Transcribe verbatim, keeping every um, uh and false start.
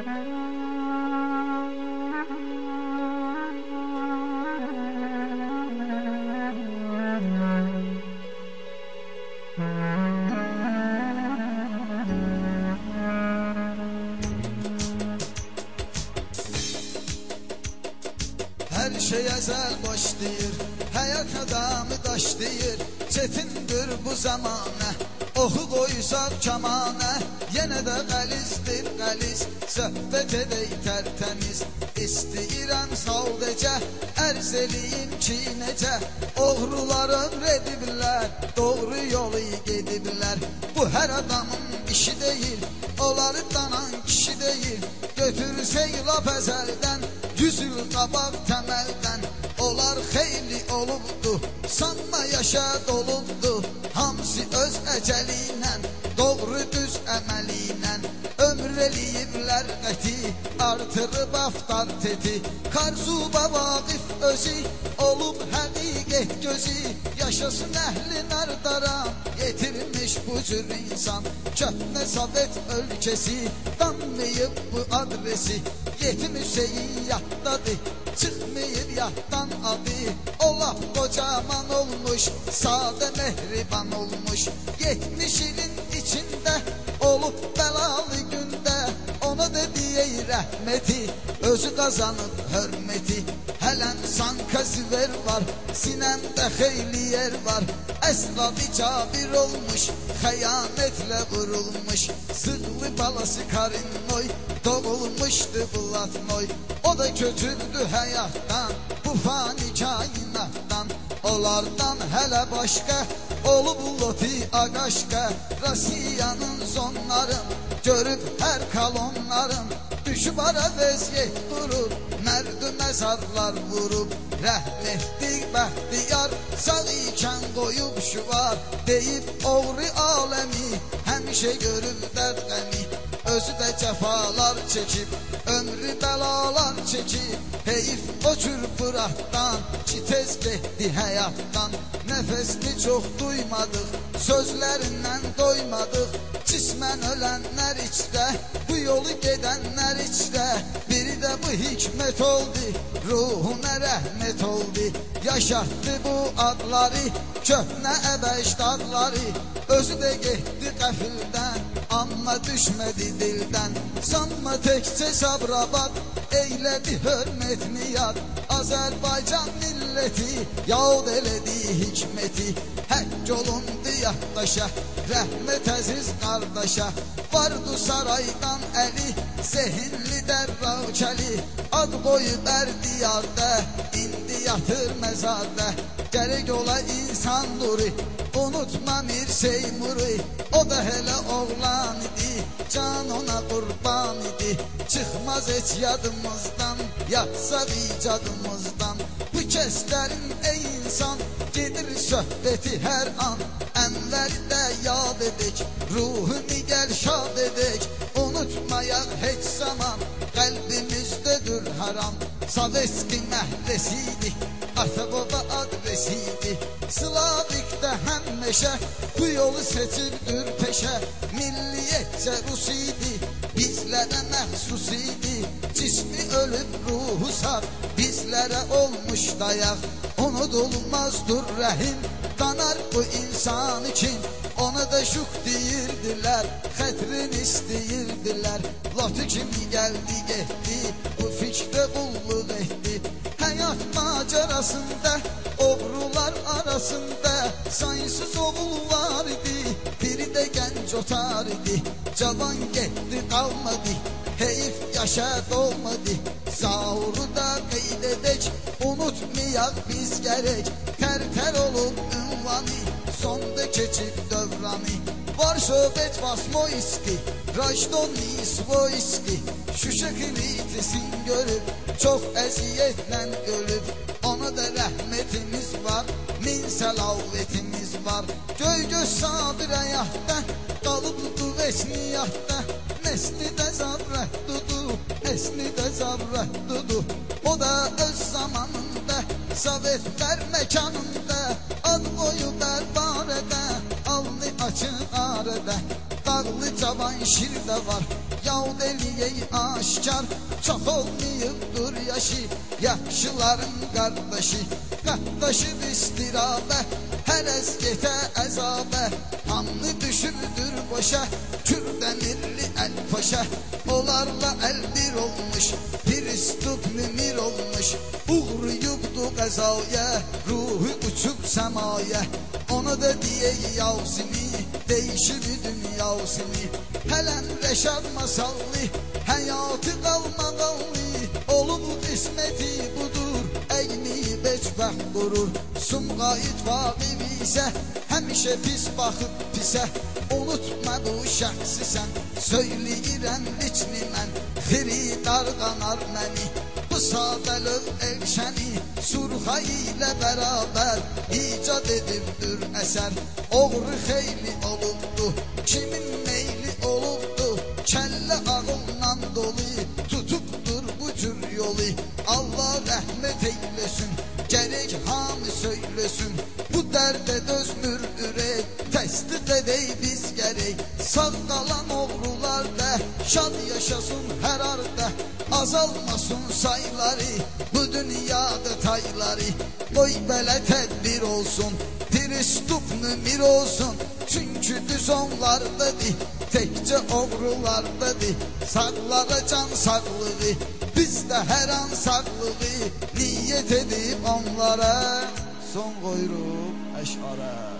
Her şey ezel başlayır, hayat adamı daşlayır. Çetindir bu zamane, oxu qoysak kamane. Yenə də qəlizdir qəliz, söhbət edək tərtəmiz. İstəyirəm sadəcə, ərz eləyim ki necə. Oğruların rediblər, doğru yolu gediblər. Bu hər adamın işi deyil, onları danan kişi deyil. Götürsək lap əzəldən, yüz il qabaq təməldən. Onlar xeyli olubdu, sanma yaşa dolubdu. Hamısı öz əcəli ilə, doğru düz əməli ilə. Ömr eləyiblər qəti, artırıb avtoriteti. Karzuba Vaqif özü, olub həqiqət gözü. Yaşasın əhli nardaran, yetirmiş bu cür insan. Köhnə Sovet ölkəsi, danmayıb bu adresi. Yetim Hüseyin yaddadır, çıxmayıb yaddan adı. O laf qocaman olmuş, sadə mehriban olmuş. Yetmiş ilin içində, olub bəlalı gündə. Ona da deyək rəhməti, özü qazanıb hörməti. Hələn sankazver var, sinəmdə xeyli yer var. Əsladı cabir olmuş, xəyanətlə vurulmuş. Sığlı balası Karinoy, doğulmuşdu Bulatnoy. O da kötürdü həyatdan, bu fani kainatdan. Onlardan hələ başqa olub Loti Aqaşqa. Rasiyanın zonların, görüb hər kalonların. Düşüb ara vəziyyət qurub, mərd məzarlar vurub. Rəhmətlik bəxtiyar, sağ ikən qoyub şüvar. Deyib oğri aləmi, həmişə görüb dərd qəmi. Özü də cəfalar çəkib, ömrü bəlalar çəkib. Heyif o çürpüratdan, ki tez getdi həyatdan. Nəfəsini çox duymadıq, sözlərindən doymadıq. Cismən ölənlər içrə, bu yolu gedənlər içrə. Biri də bu hikmət oldu, ruhuna rəhmət oldu. Yaşatdı bu adları, köhnə əbəşdadları. Özü də getdi qəfildən, amma düşmədi dildən. Sanma təkcə Sabirabad, eylədi hörmətini yad. Azərbaycan milləti, yad elədi hikməti. Həkk olundu yaddaşa, rəhmət əziz qardaşa. Vardı saraydan əli, zehinli dərrakəli. Ad qoyub ər diyarda, indi yatır məzarda. Gərək ola insan nuri, unutma Mir Seymuri. O da hələ oğlan idi, can ona qurban idi. Çıxmaz heç yadımızdan, yatsaq icadımızdan. Bu kəslərin ey insan, gedir söhbəti hər an. Ənvəri də yad edək, ruhunu gəl şad edək. Unutmayaq heç zaman, qəlbimizdədir hər an. Sovetski məhdəsiydi, ata-baba adresiydi. Slavikdə həmməşə, bu yolu seçibdir peşə. Milliyyətcə Rus idi, bizlərə məxsus idi. Cismi ölüb ruhu sağ, bizlərə olmuş dayaq. Unudulmazdır rəhim, danar bu insan için. Ona da şuk deyirdilər, xətrin istəyirdilər. Lotı kimi gəldi getdi, bu fikrə qulluq etdi. Həyat macerasında, oğrular arasında sayısız oğul var idi. Biri də gənc otar idi, cavan getdi qalmadı. Heyif yaşa dolmadı, zauru da qeyd edək. Unutmayaq biz gərək, tər-tər olub ünvanı. Sonda keçib dövranı. Var Sovet Vasmoyski, Rajdonni Svoyski. Şuşa kritisin görüb, çox əziyyətlə ölüb. Ona da rəhmətimiz var, min səlavetimiz var. Göy-göz sabir həyatda, qalıbdı vesniyatda. Nesli də zavrət dudu, nesli də zavrət dudu. O da öz zamanında, Sovetlər məkanında. Ad qoyub ər barədə, alnı açıq arədə. Dağ Ağlı cavan şir də var, yavd eləyək aşkar. Çox olmayıbdır yaşı, yaxşıların qardaşı. Qardaşıb istirabə, hər əzgetə əzabə. Anlı düşübdür boşa, kürdəmirli əl paşa. Onlarla əl bir olmuş, Pristup mümir olmuş. Uğruyubdu qəzaya, ruhu uçub səmaya. Onu da deyək Yavsini, değişib dünyasını. Hələn Rəşad masallı, həyatı qalmaqallı. Olub qisməti budur, əyniyib əcbəh qurur. Sumqayıt vaqib isə, həmişə pis baxıb pisə. Unutma bu şəxsi sən, söyləyirəm içni mən. Xiridar qanar məni, bu sadəlöv elşəni. Surxa ilə bərabər icad edibdir əsər. Oğru xeyli olubdu, kimin meyli olubdu. Kəllə ağılla dolu, tutubdur bu cür yolu. Allah rəhmət eyləsin, gərək hamı söyləsin. Bu dərdə dözmür ürək, təsdiq edək biz gərək. Sağ qalan oğrular da şad yaşasın hər arda. Azalmasın sayları, bu dünyada tayları. Qoy belə tədbir olsun, Pristup mümir olsun. Çünki düz onlardadır, təkcə oğrulardadır. Sağlığa can sağlığı, biz də hər an sağlığı. Niyyət edib onlara son qoyuruq əşara.